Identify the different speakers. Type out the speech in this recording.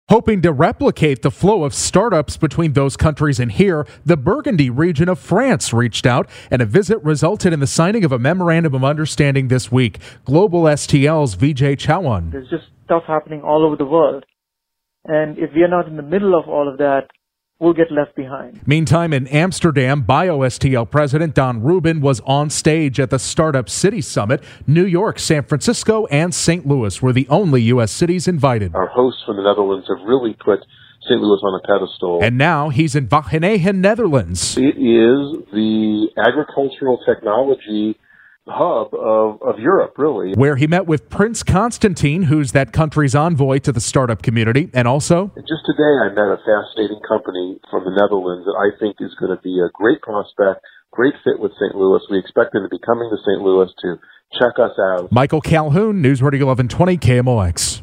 Speaker 1: Hoping to replicate the flow of startups between those countries and here, the Burgundy region of France reached out, and a visit resulted in the signing of a memorandum of understanding this week. Global STL's Vijay Chauhan.
Speaker 2: There's just stuff happening all over the world. And if we are not in the middle of all of that, we'll get left behind.
Speaker 1: Meantime, in Amsterdam, BioSTL President Don Rubin was on stage at the Startup City Summit. New York, San Francisco, and St. Louis were the only U.S. cities invited.
Speaker 3: Our hosts from the Netherlands have really put St. Louis on a pedestal.
Speaker 1: And now he's in Wageningen, Netherlands.
Speaker 3: It is the agricultural technology hub of Europe, really.
Speaker 1: Where he met with Prince Constantine, who's that country's envoy to the startup community, and also...
Speaker 3: Just today I met a fascinating company from the Netherlands that I think is going to be a great prospect, great fit with St. Louis. We expect them to be coming to St. Louis to check us out.
Speaker 1: Michael Calhoun, News Radio 1120 KMOX.